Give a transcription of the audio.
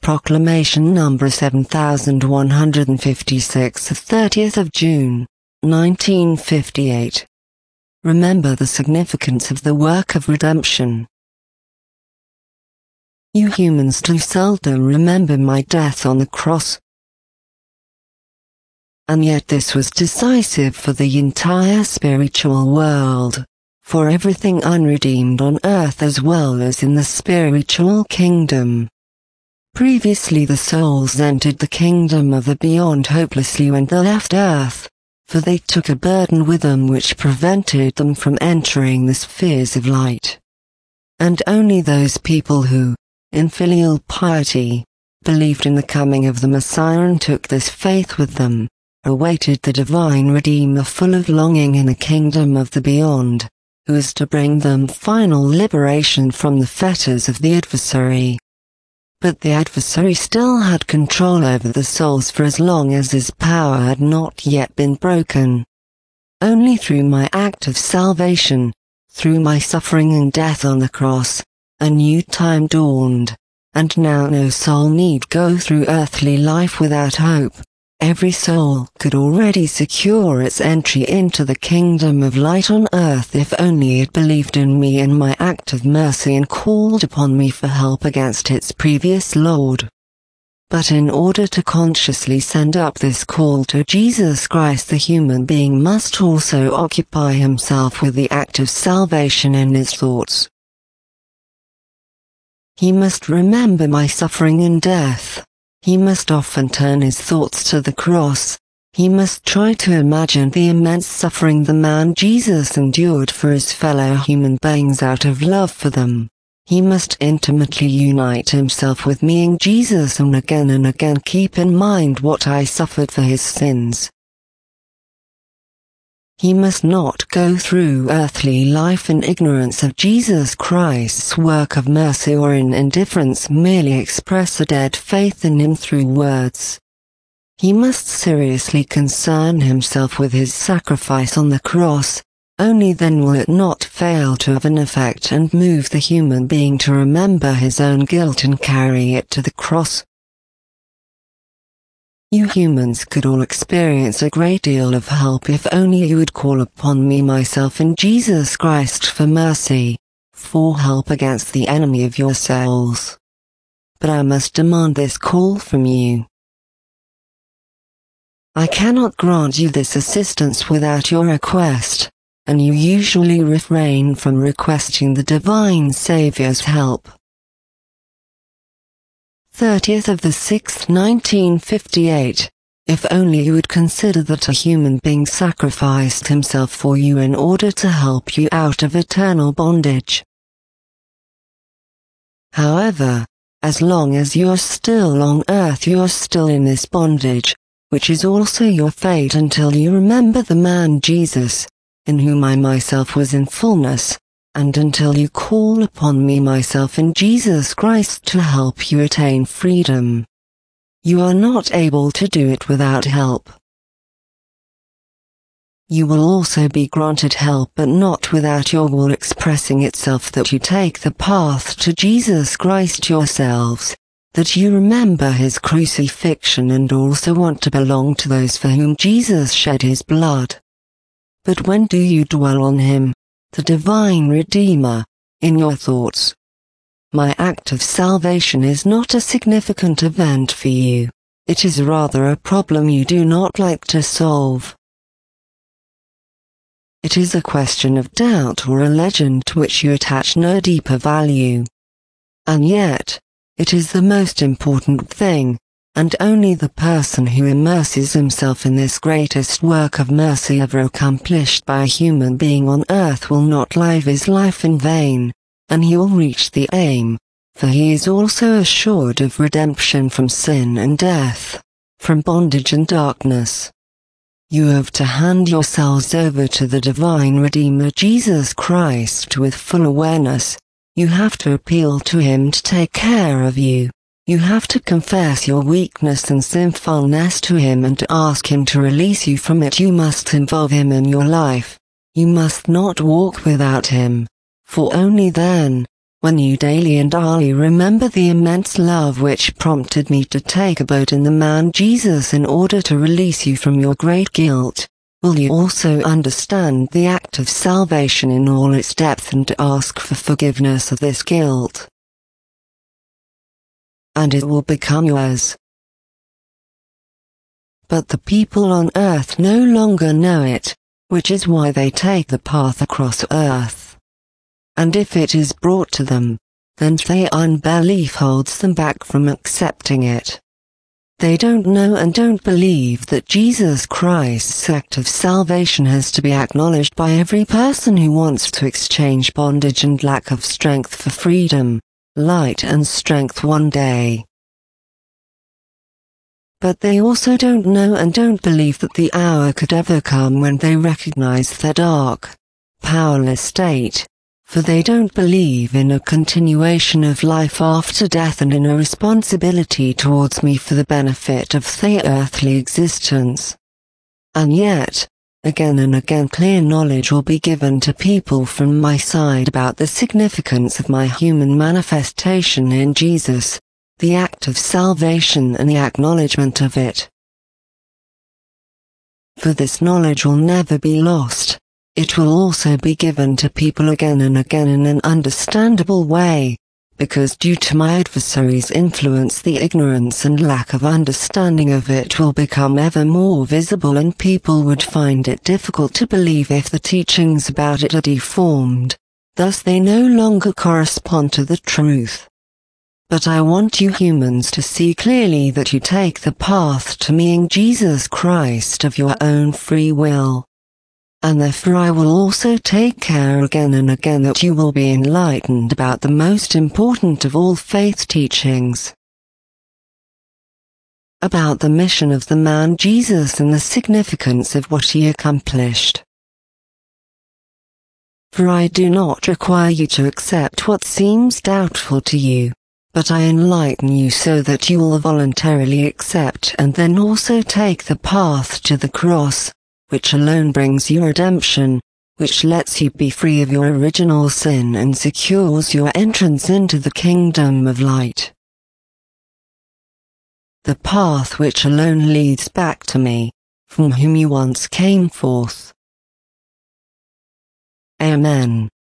Proclamation number 7156 of 30th of June, 1958. Remember the significance of the work of redemption. You humans too seldom remember my death on the cross. And yet this was decisive for the entire spiritual world, for everything unredeemed on earth as well as in the spiritual kingdom. Previously the souls entered the kingdom of the beyond hopelessly when they left earth, for they took a burden with them which prevented them from entering the spheres of light. And only those people who, in filial piety, believed in the coming of the Messiah and took this faith with them, awaited the divine Redeemer full of longing in the kingdom of the beyond, who is to bring them final liberation from the fetters of the adversary. But the adversary still had control over the souls for as long as his power had not yet been broken. Only through my act of salvation, through my suffering and death on the cross, a new time dawned, and now no soul need go through earthly life without hope. Every soul could already secure its entry into the kingdom of light on earth if only it believed in me and my act of mercy and called upon me for help against its previous Lord. But in order to consciously send up this call to Jesus Christ, the human being must also occupy himself with the act of salvation in his thoughts. He must remember my suffering and death. He must often turn his thoughts to the cross. He must try to imagine the immense suffering the man Jesus endured for his fellow human beings out of love for them. He must intimately unite himself with me in Jesus and again keep in mind what I suffered for his sins. He must not go through earthly life in ignorance of Jesus Christ's work of mercy or in indifference merely express a dead faith in him through words. He must seriously concern himself with his sacrifice on the cross, only then will it not fail to have an effect and move the human being to remember his own guilt and carry it to the cross. You humans could all experience a great deal of help if only you would call upon me myself in Jesus Christ for mercy, for help against the enemy of your souls. But I must demand this call from you. I cannot grant you this assistance without your request, and you usually refrain from requesting the divine Saviour's help. 30th of the 6th, 1958. If only you would consider that a human being sacrificed himself for you in order to help you out of eternal bondage. However, as long as you are still on earth, you are still in this bondage, which is also your fate until you remember the man Jesus, in whom I myself was in fullness, and until you call upon me myself in Jesus Christ to help you attain freedom. You are not able to do it without help. You will also be granted help, but not without your will expressing itself that you take the path to Jesus Christ yourselves, that you remember his crucifixion and also want to belong to those for whom Jesus shed his blood. But when do you dwell on him, the divine Redeemer, in your thoughts? My act of salvation is not a significant event for you. It is rather a problem you do not like to solve. It is a question of doubt or a legend to which you attach no deeper value. And yet, it is the most important thing, and only the person who immerses himself in this greatest work of mercy ever accomplished by a human being on earth will not live his life in vain, and he will reach the aim, for he is also assured of redemption from sin and death, from bondage and darkness. You have to hand yourselves over to the divine Redeemer Jesus Christ with full awareness. You have to appeal to him to take care of you. You have to confess your weakness and sinfulness to him and to ask him to release you from it. You must involve him in your life. You must not walk without him, for only then when you daily and hourly remember the immense love which prompted me to take abode in the man Jesus in order to release you from your great guilt, will you also understand the act of salvation in all its depth and ask for forgiveness of this guilt? And it will become yours. But the people on earth no longer know it, which is why they take the path across earth. And if it is brought to them, then their unbelief holds them back from accepting it. They don't know and don't believe that Jesus Christ's act of salvation has to be acknowledged by every person who wants to exchange bondage and lack of strength for freedom, light and strength one day. But they also don't know and don't believe that the hour could ever come when they recognize their dark, powerless state, for they don't believe in a continuation of life after death and in a responsibility towards me for the benefit of their earthly existence. And yet, again and again clear knowledge will be given to people from my side about the significance of my human manifestation in Jesus, the act of salvation and the acknowledgement of it. For this knowledge will never be lost. It will also be given to people again and again in an understandable way, because due to my adversary's influence the ignorance and lack of understanding of it will become ever more visible and people would find it difficult to believe if the teachings about it are deformed, thus they no longer correspond to the truth. But I want you humans to see clearly that you take the path to me in Jesus Christ of your own free will. And therefore I will also take care again and again that you will be enlightened about the most important of all faith teachings. About the mission of the man Jesus and the significance of what he accomplished. For I do not require you to accept what seems doubtful to you, but I enlighten you so that you will voluntarily accept and then also take the path to the cross, which alone brings you redemption, which lets you be free of your original sin and secures your entrance into the kingdom of light. The path which alone leads back to me, from whom you once came forth. Amen.